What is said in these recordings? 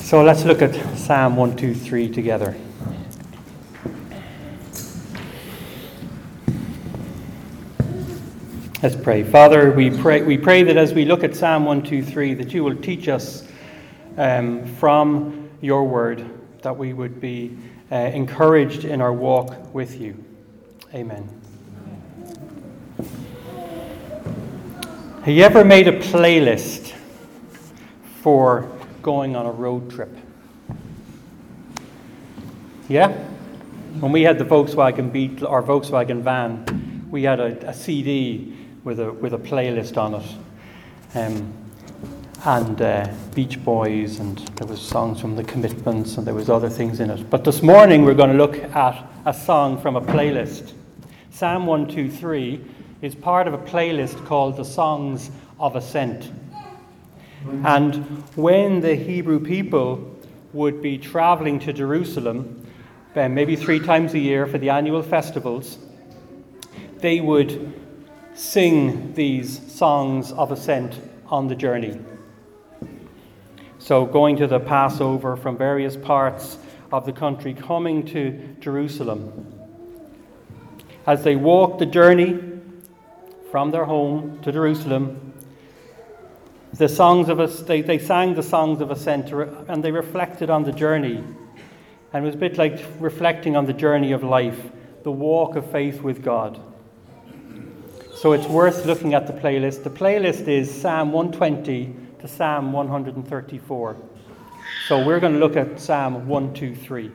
So let's look at Psalm 123 together. Let's pray. Father, we pray that as we look at Psalm 123, that you will teach us from your word, that we would be encouraged in our walk with you. Amen. Have you ever made a playlist for going on a road trip? Yeah? When we had the Volkswagen Beetle or Volkswagen van, we had a CD with a playlist on it, and Beach Boys, and there was songs from The Commitments, and there was other things in it. But this morning we're going to look at a song from a playlist. Psalm 123 is part of a playlist called the Songs of Ascent. And when the Hebrew people would be traveling to Jerusalem, maybe 3 times a year for the annual festivals, they would sing these songs of ascent on the journey. So going to the Passover from various parts of the country, coming to Jerusalem. As they walked the journey from their home to Jerusalem, they sang the songs of ascent, and they reflected on the journey. And it was a bit like reflecting on the journey of life, the walk of faith with God. So it's worth looking at the playlist. The playlist is Psalm 120 to Psalm 134. So we're going to look at Psalm 123.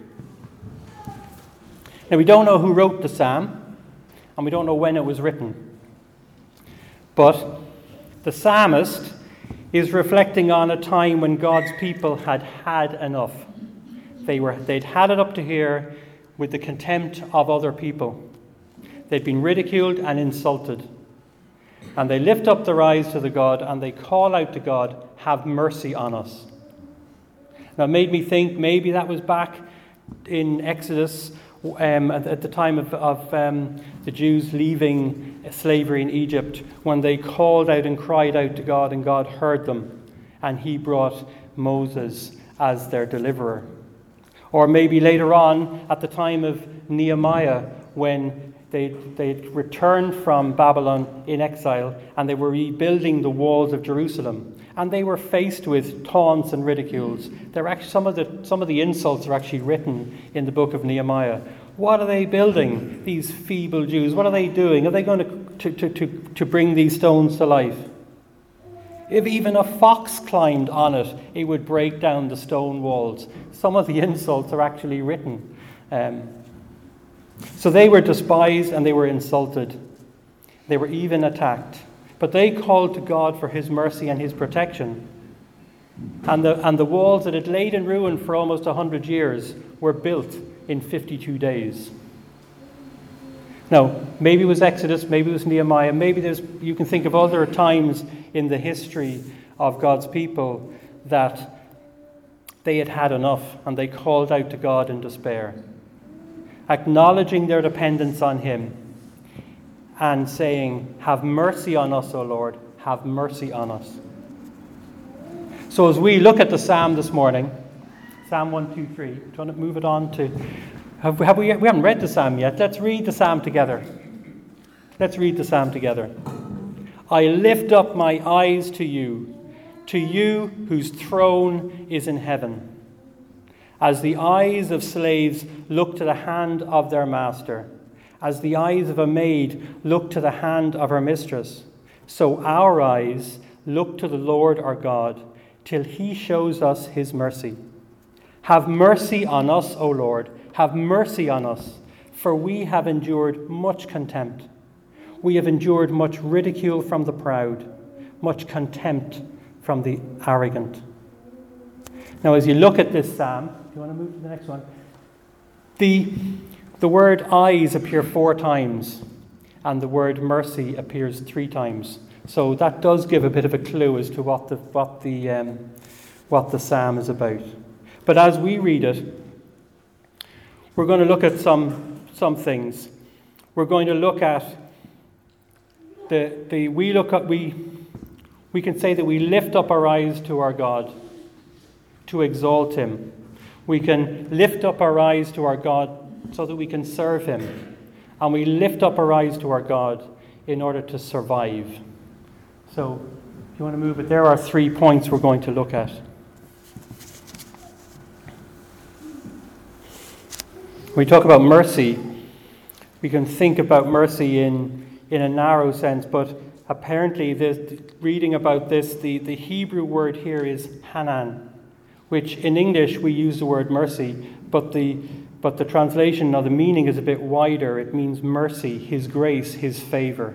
Now we don't know who wrote the psalm, and we don't know when it was written. But the psalmist is reflecting on a time when God's people had had enough. They'd had it up to here with the contempt of other people. They'd been ridiculed and insulted. And they lift up their eyes to the God and they call out to God, "Have mercy on us." Now it made me think maybe that was back in Exodus at the time of the Jews leaving slavery in Egypt, when they called out and cried out to God, and God heard them, and he brought Moses as their deliverer. Or maybe later on, at the time of Nehemiah, when they'd returned from Babylon in exile, and they were rebuilding the walls of Jerusalem, and they were faced with taunts and ridicules. Some of the insults are actually written in the book of Nehemiah. What are they building, these feeble Jews? What are they doing? Are they going to bring these stones to life? If even a fox climbed on it, it would break down the stone walls. Some of the insults are actually written. So they were despised and they were insulted. They were even attacked. But they called to God for his mercy and his protection. And the walls that had laid in ruin for almost 100 years were built in 52 days. Now, maybe it was Exodus, maybe it was Nehemiah, maybe you can think of other times in the history of God's people that they had had enough and they called out to God in despair, acknowledging their dependence on him and saying, "Have mercy on us, O Lord, have mercy on us." So as we look at the psalm this morning, Psalm 123, do you want to move it on to... We haven't read the psalm yet. Let's read the psalm together. Let's read the psalm together. I lift up my eyes to you whose throne is in heaven. As the eyes of slaves look to the hand of their master, as the eyes of a maid look to the hand of her mistress, so our eyes look to the Lord our God, till he shows us his mercy. Have mercy on us, O Lord, have mercy on us, for we have endured much contempt. We have endured much ridicule from the proud, much contempt from the arrogant. Now, as you look at this psalm, if you want to move to the next one, the word eyes appear 4 times, and the word mercy appears 3 times. So that does give a bit of a clue as to what the psalm is about. But as we read it, we're going to look at some things. We're going to look at we can say that we lift up our eyes to our God, to exalt him. We can lift up our eyes to our God so that we can serve him. And we lift up our eyes to our God in order to survive. So, if you want to move it, there are 3 points we're going to look at. When we talk about mercy, we can think about mercy in a narrow sense, but apparently, reading about this, the Hebrew word here is hanan, which in English we use the word mercy, but the translation or the meaning is a bit wider. It means mercy, his grace, his favor.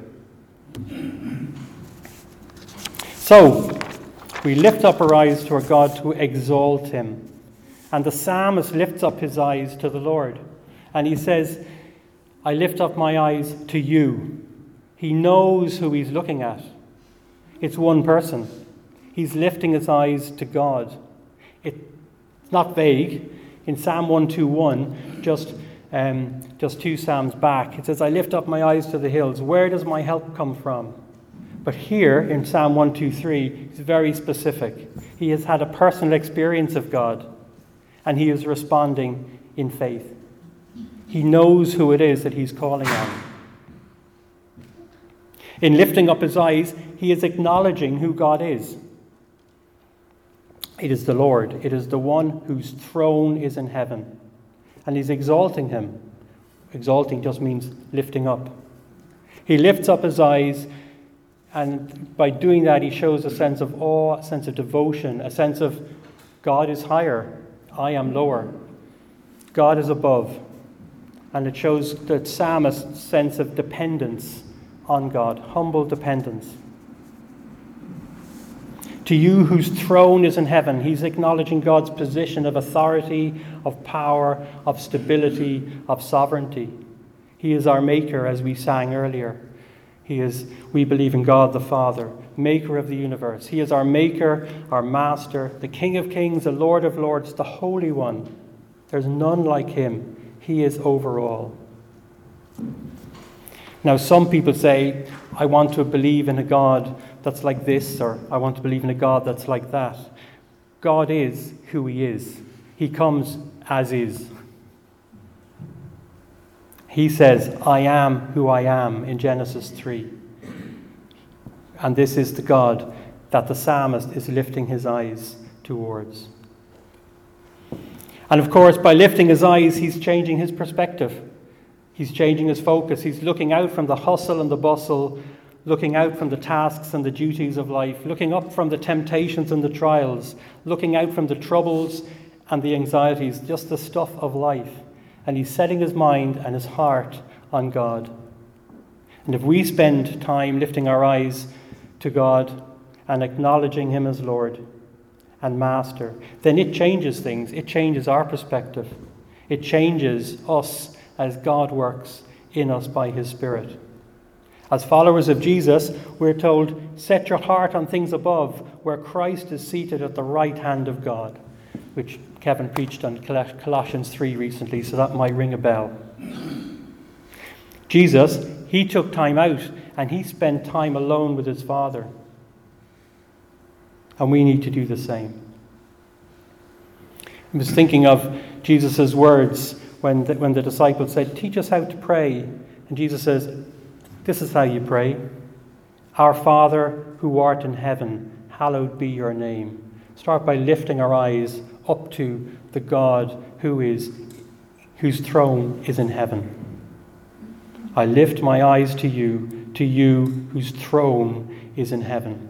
So, we lift up our eyes to our God to exalt him. And the psalmist lifts up his eyes to the Lord. And he says, I lift up my eyes to you. He knows who he's looking at. It's one person. He's lifting his eyes to God. It's not vague. In Psalm 121, just 2 psalms back, it says, I lift up my eyes to the hills. Where does my help come from? But here in Psalm 123, it's very specific. He has had a personal experience of God, and he is responding in faith. He knows who it is that he's calling on. In lifting up his eyes, he is acknowledging who God is. It is the Lord. It is the one whose throne is in heaven. And he's exalting him. Exalting just means lifting up. He lifts up his eyes, and by doing that, he shows a sense of awe, a sense of devotion, a sense of God is higher, I am lower. God is above. And it shows the psalmist's sense of dependence on God, humble dependence. To you whose throne is in heaven, he's acknowledging God's position of authority, of power, of stability, of sovereignty. He is our maker, as we sang earlier. We believe in God the Father, maker of the universe. He is our maker, our master, the King of kings, the Lord of lords, the Holy One. There's none like him. He is over all. Now, some people say, I want to believe in a God that's like this, or I want to believe in a God that's like that. God is who he is. He comes as is. He says, I am who I am in Genesis 3. And this is the God that the psalmist is lifting his eyes towards. And of course, by lifting his eyes, he's changing his perspective. He's changing his focus. He's looking out from the hustle and the bustle, looking out from the tasks and the duties of life, looking up from the temptations and the trials, looking out from the troubles and the anxieties, just the stuff of life. And he's setting his mind and his heart on God. And if we spend time lifting our eyes to God and acknowledging him as Lord and Master, then it changes things. It changes our perspective. It changes us as God works in us by his Spirit. As followers of Jesus, we're told, set your heart on things above, where Christ is seated at the right hand of God, which Kevin preached on Colossians 3 recently, so that might ring a bell. Jesus, he took time out and he spent time alone with his Father. And we need to do the same. I was thinking of Jesus' words when the disciples said, teach us how to pray. And Jesus says, this is how you pray. Our Father who art in heaven, hallowed be your name. Start by lifting our eyes up to the God whose throne is in heaven. I lift my eyes to you whose throne is in heaven.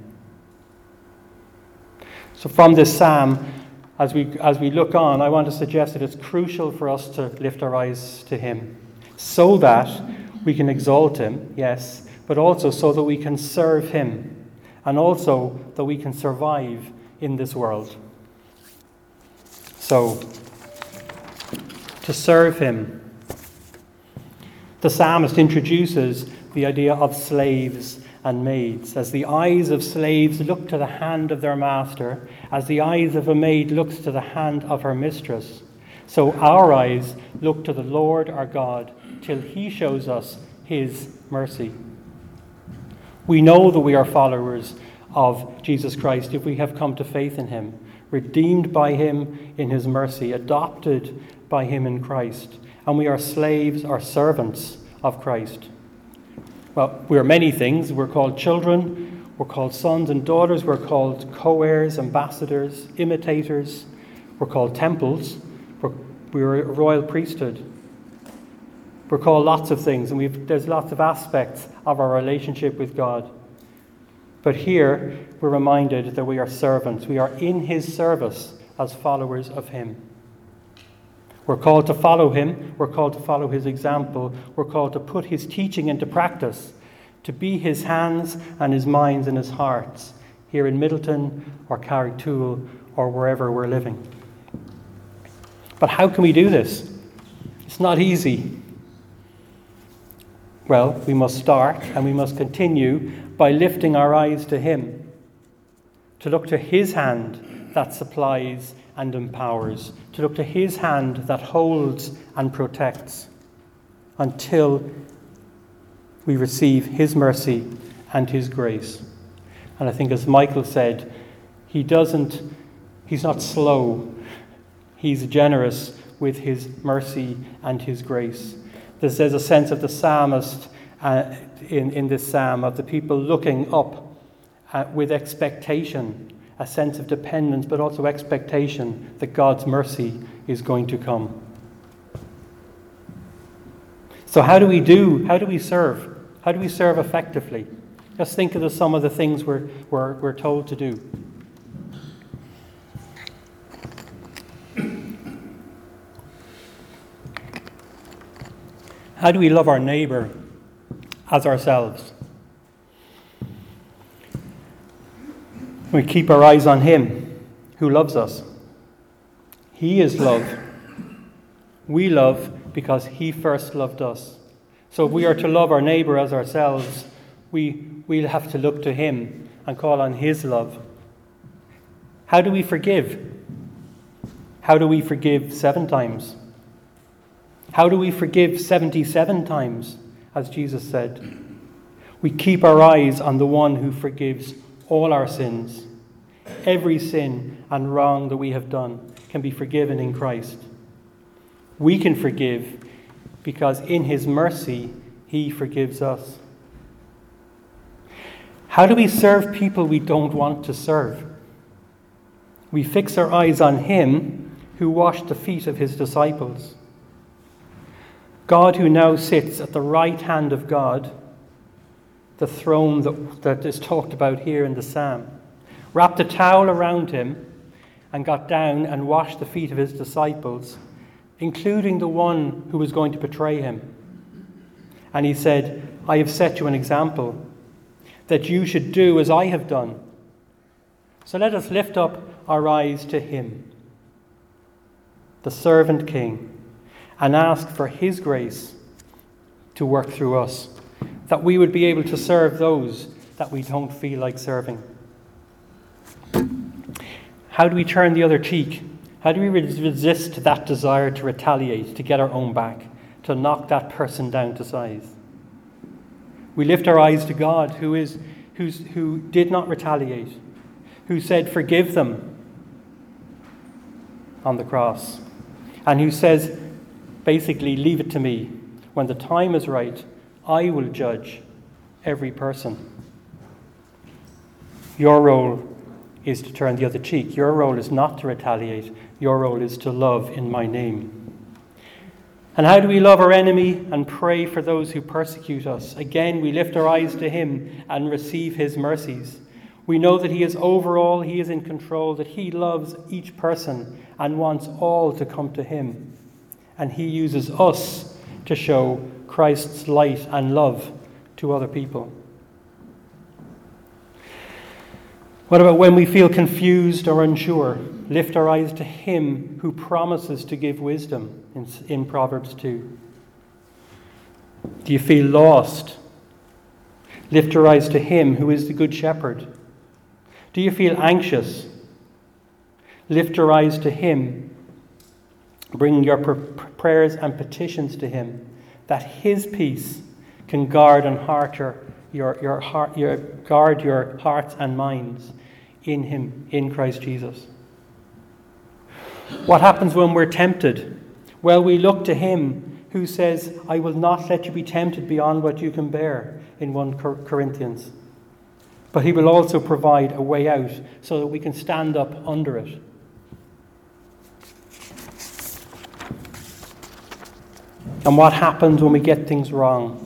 So from this psalm, as we look on, I want to suggest that it's crucial for us to lift our eyes to him so that we can exalt him, yes, but also so that we can serve him and also that we can survive in this world. So, to serve him, the psalmist introduces the idea of slaves and maids. As the eyes of slaves look to the hand of their master, as the eyes of a maid looks to the hand of her mistress, so our eyes look to the Lord our God till he shows us his mercy. We know that we are followers of Jesus Christ if we have come to faith in him. redeemed by him in his mercy, adopted by him in Christ, and we are slaves or servants of Christ. Well, we are many things. We're called children, we're called sons and daughters, we're called co-heirs, ambassadors, imitators, we're called temples, we're a royal priesthood. We're called lots of things, and there's lots of aspects of our relationship with God. But here, we're reminded that we are servants. We are in his service as followers of him. We're called to follow him. We're called to follow his example. We're called to put his teaching into practice, to be his hands and his minds and his hearts here in Middleton or Carrigtwohill or wherever we're living. But how can we do this? It's not easy. Well, we must start and we must continue by lifting our eyes to him, to look to his hand that supplies and empowers, to look to his hand that holds and protects until we receive his mercy and his grace. And I think, as Michael said, he's not slow, he's generous with his mercy and his grace. There's a sense of the psalmist in this psalm, of the people looking up with expectation, a sense of dependence, but also expectation that God's mercy is going to come. So how do we serve? How do we serve effectively? Just think of some of the things we're told to do. How do we love our neighbour as ourselves? We keep our eyes on him who loves us. He is love. We love because he first loved us. So if we are to love our neighbour as ourselves, we'll have to look to him and call on his love. How do we forgive? How do we forgive 7 times? How do we forgive 77 times, as Jesus said? We keep our eyes on the one who forgives all our sins. Every sin and wrong that we have done can be forgiven in Christ. We can forgive because in his mercy, he forgives us. How do we serve people we don't want to serve? We fix our eyes on him who washed the feet of his disciples. God, who now sits at the right hand of God, the throne that is talked about here in the psalm, wrapped a towel around him and got down and washed the feet of his disciples, including the one who was going to betray him. And he said, I have set you an example that you should do as I have done. So let us lift up our eyes to him, the servant king, and ask for his grace to work through us, that we would be able to serve those that we don't feel like serving. How do we turn the other cheek? How do we resist that desire to retaliate, to get our own back, to knock that person down to size? We lift our eyes to God, who did not retaliate, who said, forgive them on the cross, and who says, basically, leave it to me. When the time is right, I will judge every person. Your role is to turn the other cheek. Your role is not to retaliate. Your role is to love in my name. And how do we love our enemy and pray for those who persecute us? Again, we lift our eyes to him and receive his mercies. We know that he is over all, he is in control, that he loves each person and wants all to come to him. And he uses us to show Christ's light and love to other people. What about when we feel confused or unsure? Lift our eyes to him who promises to give wisdom in Proverbs 2. Do you feel lost? Lift your eyes to him who is the good shepherd. Do you feel anxious? Lift your eyes to him. Bring your prayers and petitions to him, that his peace can guard and guard your hearts and minds in him, in Christ Jesus. What happens when we're tempted? Well, we look to him who says, I will not let you be tempted beyond what you can bear, in 1 Corinthians. But he will also provide a way out so that we can stand up under it. And what happens when we get things wrong?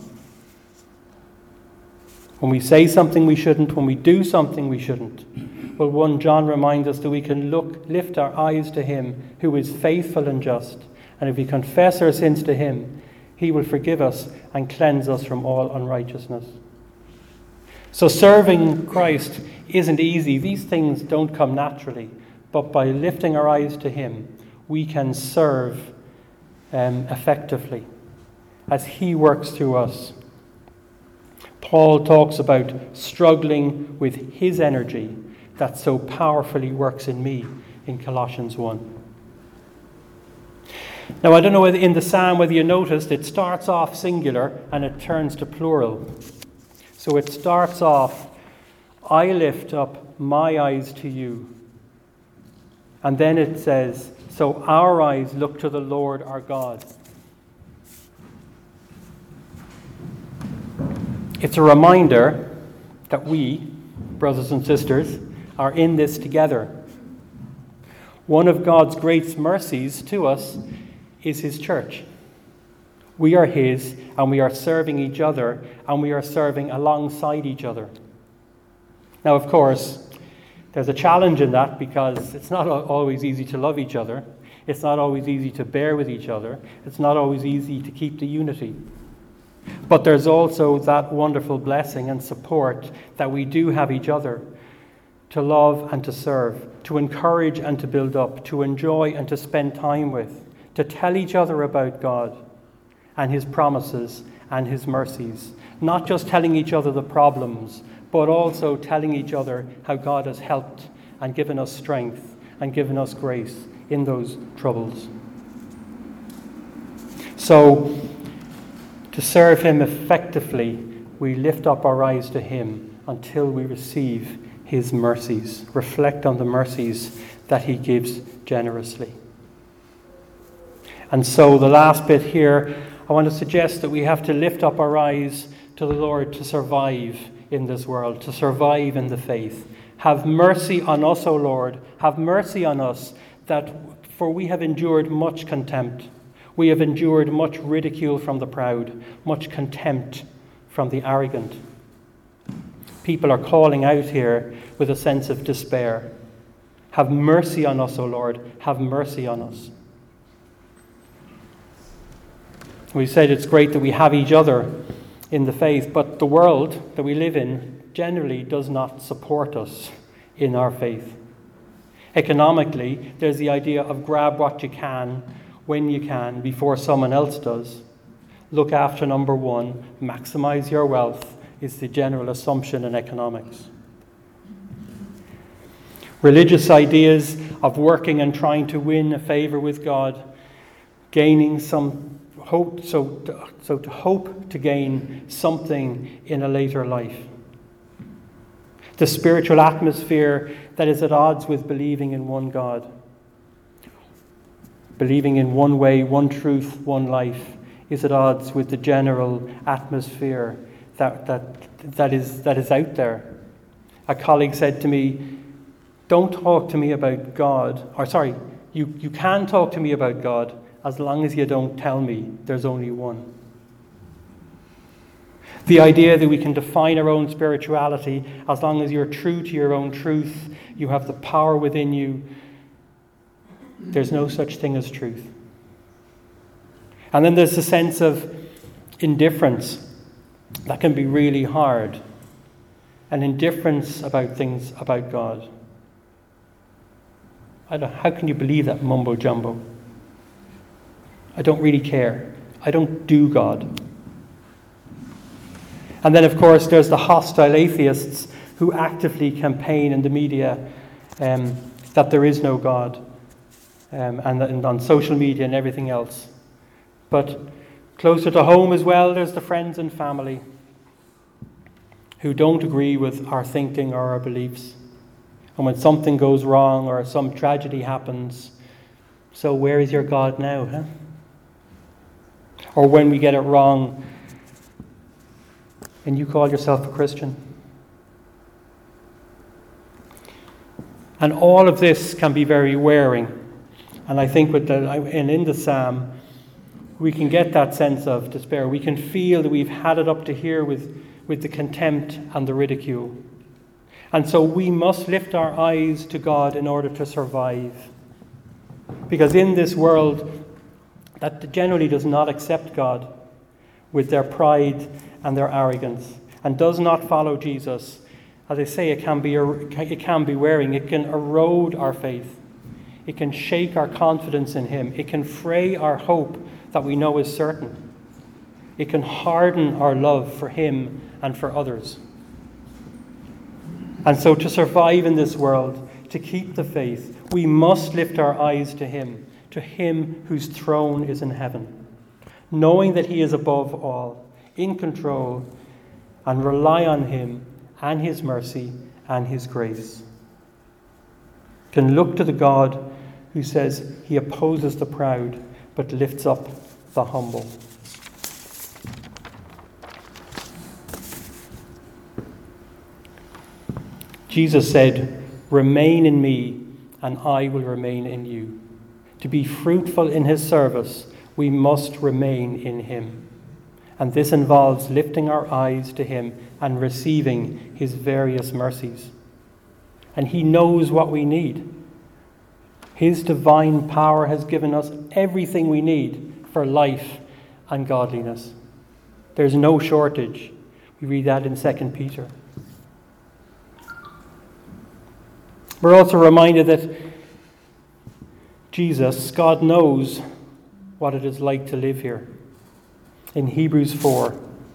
When we say something we shouldn't, when we do something we shouldn't. Well, 1 John reminds us that we can lift our eyes to him who is faithful and just. And if we confess our sins to him, he will forgive us and cleanse us from all unrighteousness. So serving Christ isn't easy. These things don't come naturally. But by lifting our eyes to him, we can serve effectively as he works through us. Paul talks about struggling with his energy that so powerfully works in me in Colossians 1. Now, I don't know whether in the psalm whether you noticed it starts off singular and it turns to plural. So it starts off, I lift up my eyes to you. And then it says, so our eyes look to the Lord our God. It's a reminder that we, brothers and sisters, are in this together. One of God's great mercies to us is his church. We are his, and we are serving each other, and we are serving alongside each other. Now, of course, there's a challenge in that because it's not always easy to love each other. It's not always easy to bear with each other. It's not always easy to keep the unity. But there's also that wonderful blessing and support that we do have each other to love and to serve, to encourage and to build up, to enjoy and to spend time with, to tell each other about God and his promises and his mercies. Not just telling each other the problems, but also telling each other how God has helped and given us strength and given us grace in those troubles. So, to serve him effectively, we lift up our eyes to him until we receive his mercies, reflect on the mercies that he gives generously. And so the last bit here, I want to suggest that we have to lift up our eyes to the Lord to survive in this world, to survive in the faith. Have mercy on us, O Lord. Have mercy on us, for we have endured much contempt. We have endured much ridicule from the proud, much contempt from the arrogant. People are calling out here with a sense of despair. Have mercy on us, O Lord. Have mercy on us. We said it's great that we have each other in the faith, but the world that we live in generally does not support us in our faith. Economically, there's the idea of grab what you can, when you can, before someone else does. Look after number one, maximize your wealth is the general assumption in economics. Religious ideas of working and trying to win a favor with God, gaining some hope, so to hope to gain something in a later life. The spiritual atmosphere that is at odds with believing in one God. Believing in one way, one truth, one life is at odds with the general atmosphere that is out there. A colleague said to me, don't talk to me about God, you can talk to me about God as long as you don't tell me there's only one. The idea that we can define our own spirituality as long as you're true to your own truth, you have the power within you. There's no such thing as truth. And then there's a sense of indifference that can be really hard. An indifference about things about God. How can you believe that mumbo jumbo? I don't really care. I don't do God. And then, of course, there's the hostile atheists who actively campaign in the media that there is no God. And on social media and everything else. But closer to home as well, there's the friends and family who don't agree with our thinking or our beliefs. And when something goes wrong or some tragedy happens, So where is your God now, huh? Or when we get it wrong and you call yourself a Christian. And all of this can be very wearing. And I think in the psalm, we can get that sense of despair. We can feel that we've had it up to here with the contempt and the ridicule. And so we must lift our eyes to God in order to survive. Because in this world that generally does not accept God with their pride and their arrogance and does not follow Jesus, as I say, it can be wearing. It can erode our faith. It can shake our confidence in Him. It can fray our hope that we know is certain. It can harden our love for Him and for others. And so to survive in this world, to keep the faith, we must lift our eyes to Him whose throne is in heaven, knowing that He is above all, in control, and rely on Him and His mercy and His grace. Can look to the God who says He opposes the proud but lifts up the humble. Jesus said, "Remain in me, and I will remain in you." To be fruitful in His service, we must remain in Him. And this involves lifting our eyes to Him and receiving His various mercies. And He knows what we need. His divine power has given us everything we need for life and godliness. There's no shortage. We read that in 2 Peter. We're also reminded that Jesus, God, knows what it is like to live here. In Hebrews 4.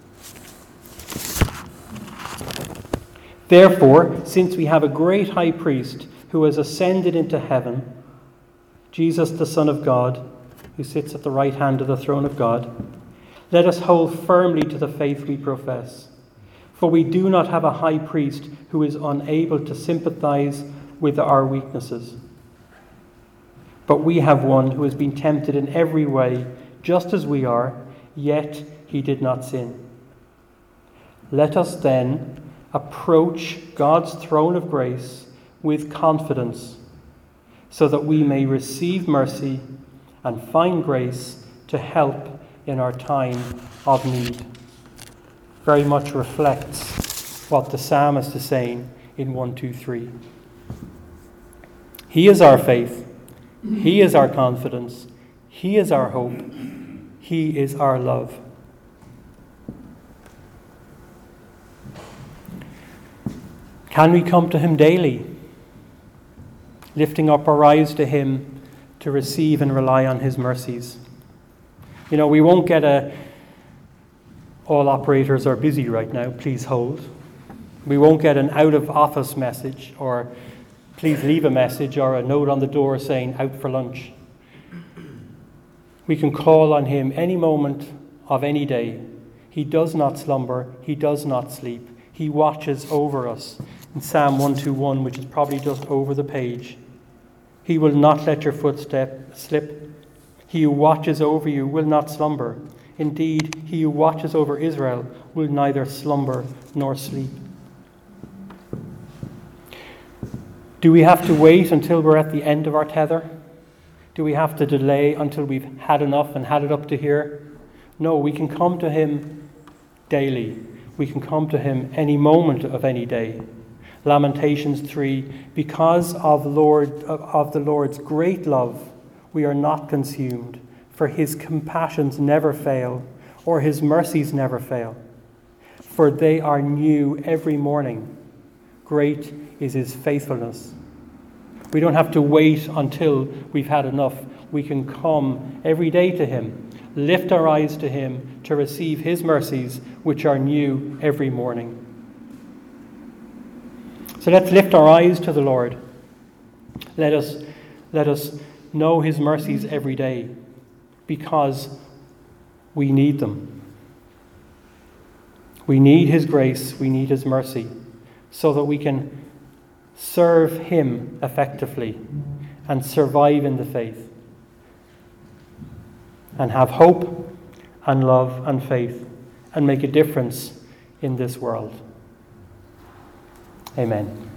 Therefore, since we have a great high priest who has ascended into heaven, Jesus, the Son of God, who sits at the right hand of the throne of God, let us hold firmly to the faith we profess. For we do not have a high priest who is unable to sympathize with our weaknesses. But we have one who has been tempted in every way, just as we are, yet he did not sin. Let us then approach God's throne of grace with confidence, so that we may receive mercy and find grace to help in our time of need. Very much reflects what the psalmist is saying in 1-2-3. He is our faith. He is our confidence. He is our hope. He is our love. Can we come to Him daily, lifting up our eyes to Him to receive and rely on His mercies? You know, we won't get all operators are busy right now, please hold. We won't get an out-of-office message or please leave a message or a note on the door saying out for lunch. We can call on Him any moment of any day. He does not slumber. He does not sleep. He watches over us. In Psalm 121, which is probably just over the page, He will not let your footstep slip. He who watches over you will not slumber. Indeed, He who watches over Israel will neither slumber nor sleep. Do we have to wait until we're at the end of our tether? Do we have to delay until we've had enough and had it up to here? No, we can come to Him daily. We can come to Him any moment of any day. Lamentations 3, because of the Lord's great love, we are not consumed, for His compassions never fail, or His mercies never fail. For they are new every morning. Great is His faithfulness. We don't have to wait until we've had enough. We can come every day to Him, lift our eyes to Him to receive His mercies, which are new every morning. So let's lift our eyes to the Lord. Let us know His mercies every day, because we need them. We need His grace, we need His mercy, so that we can serve Him effectively and survive in the faith. and have hope and love and faith and make a difference in this world. Amen.